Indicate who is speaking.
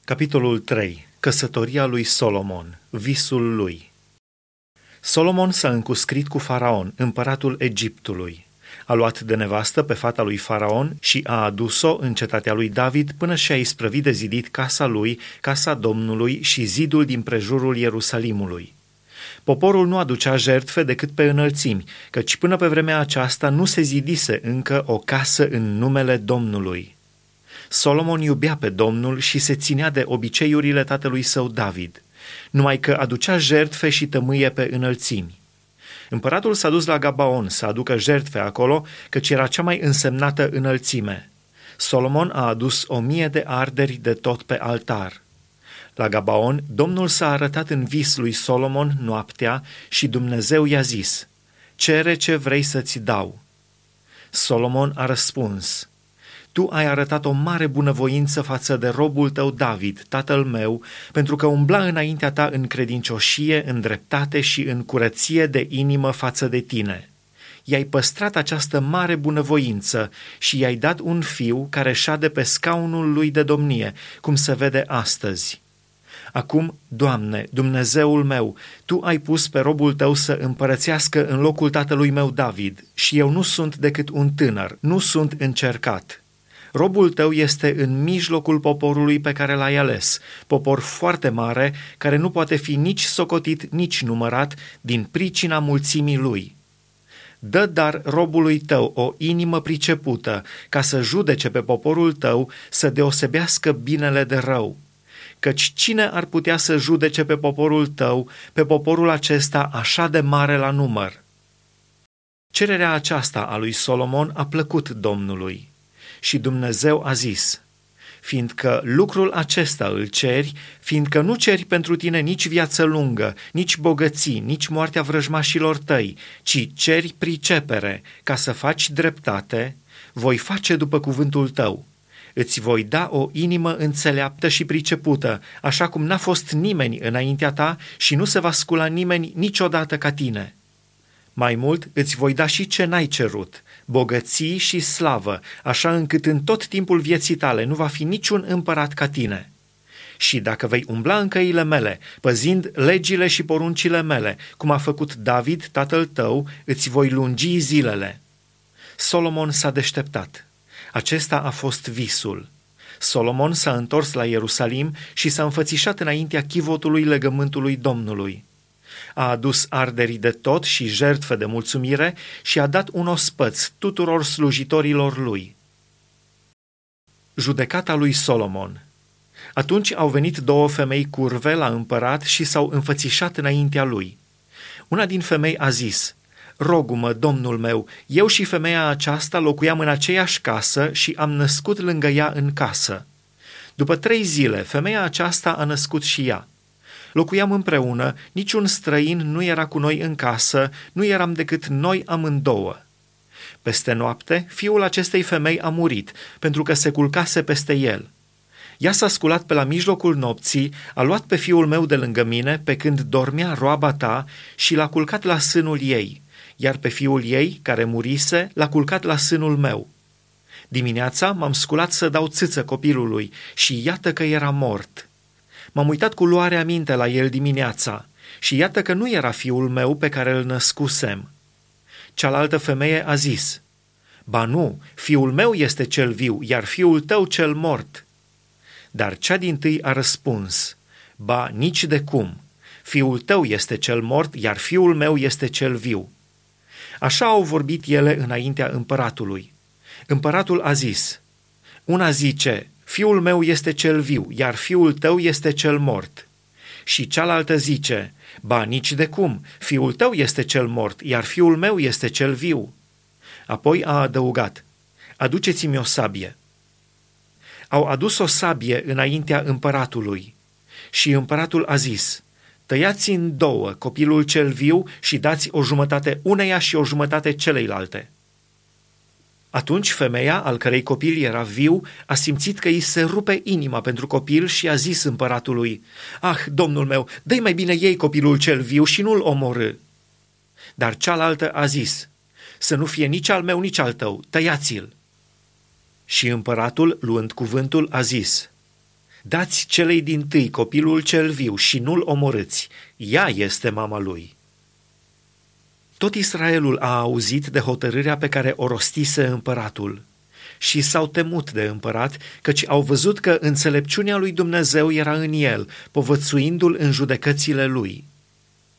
Speaker 1: Capitolul 3. Căsătoria lui Solomon, visul lui. Solomon s-a încuscrit cu Faraon, împăratul Egiptului. A luat de nevastă pe fata lui Faraon și a adus-o în cetatea lui David până și-a isprăvit de zidit casa lui, casa Domnului și zidul din prejurul Ierusalimului. Poporul nu aducea jertfe decât pe înălțimi, căci până pe vremea aceasta nu se zidise încă o casă în numele Domnului. Solomon iubea pe Domnul și se ținea de obiceiurile tatălui său David, numai că aducea jertfe și tămâie pe înălțimi. Împăratul s-a dus la Gabaon să aducă jertfe acolo, căci era cea mai însemnată înălțime. Solomon a adus 1000 de arderi de tot pe altar. La Gabaon, Domnul s-a arătat în vis lui Solomon noaptea și Dumnezeu i-a zis: „Cere ce vrei să-ți dau.” Solomon a răspuns: „Tu ai arătat o mare bunăvoință față de robul tău David, tatăl meu, pentru că umbla înaintea ta în credincioșie, în dreptate și în curăție de inimă față de tine. I-ai păstrat această mare bunăvoință și i-ai dat un fiu care șade pe scaunul lui de domnie, cum se vede astăzi. Acum, Doamne, Dumnezeul meu, Tu ai pus pe robul Tău să împărățească în locul tatălui meu David și eu nu sunt decât un tânăr, nu sunt încercat. Robul Tău este în mijlocul poporului pe care l-ai ales, popor foarte mare, care nu poate fi nici socotit, nici numărat, din pricina mulțimii lui. Dă dar robului Tău o inimă pricepută, ca să judece pe poporul Tău, să deosebească binele de rău. Căci cine ar putea să judece pe poporul Tău, pe poporul acesta așa de mare la număr?” Cererea aceasta a lui Solomon a plăcut Domnului. Și Dumnezeu a zis: „Fiindcă lucrul acesta îl ceri, fiindcă nu ceri pentru tine nici viață lungă, nici bogății, nici moartea vrăjmașilor tăi, ci ceri pricepere ca să faci dreptate, voi face după cuvântul tău. Îți voi da o inimă înțeleaptă și pricepută, așa cum n-a fost nimeni înaintea ta și nu se va scula nimeni niciodată ca tine. Mai mult, îți voi da și ce n-ai cerut, bogății și slavă, așa încât în tot timpul vieții tale nu va fi niciun împărat ca tine. Și dacă vei umbla în căile mele, păzind legile și poruncile mele, cum a făcut David, tatăl tău, îți voi lungi zilele.” Solomon s-a deșteptat. Acesta a fost visul. Solomon s-a întors la Ierusalim și s-a înfățișat înaintea chivotului legământului Domnului. A adus arderi de tot și jertfe de mulțumire și a dat un ospăț tuturor slujitorilor lui. Judecata lui Solomon. Atunci au venit 2 femei curve la împărat și s-au înfățișat înaintea lui. Una din femei a zis: „Rogu-mă, domnul meu, eu și femeia aceasta locuiam în aceeași casă și am născut lângă ea în casă. După 3 zile, femeia aceasta a născut și ea. Locuiam împreună, niciun străin nu era cu noi în casă, nu eram decât noi amândouă. Peste noapte, fiul acestei femei a murit, pentru că se culcase peste el. Ea s-a sculat pe la mijlocul nopții, a luat pe fiul meu de lângă mine, pe când dormea roaba ta, și l-a culcat la sânul ei, iar pe fiul ei, care murise, l-a culcat la sânul meu. Dimineața m-am sculat să dau țâță copilului și iată că era mort. M-am uitat cu luare aminte la el dimineața și iată că nu era fiul meu pe care îl născusem.” Cealaltă femeie a zis: „Ba nu, fiul meu este cel viu, iar fiul tău cel mort.” Dar cea dintâi a răspuns: „Ba, nici de cum. Fiul tău este cel mort, iar fiul meu este cel viu.” Așa au vorbit ele înaintea împăratului. Împăratul a zis: „Una zice: fiul meu este cel viu, iar fiul tău este cel mort. Și cealaltă zice: ba, nici de cum, fiul tău este cel mort, iar fiul meu este cel viu.” Apoi a adăugat: „Aduceți-mi o sabie.” Au adus o sabie înaintea împăratului și împăratul a zis: „Tăiați în 2 copilul cel viu și dați o jumătate uneia și o jumătate celeilalte.” Atunci femeia, al cărei copil era viu, a simțit că îi se rupe inima pentru copil și a zis împăratului: „Ah, domnul meu, dă-i mai bine ei copilul cel viu și nu-l omorâ.” Dar cealaltă a zis: „Să nu fie nici al meu, nici al tău, tăiați-l.” Și împăratul, luând cuvântul, a zis: Dați celei dintâi copilul cel viu și nu-l omorâți, ea este mama lui. Tot Israelul a auzit de hotărârea pe care o rostise împăratul și s-au temut de împărat, căci au văzut că înțelepciunea lui Dumnezeu era în el, povățuindu-l în judecățile lui.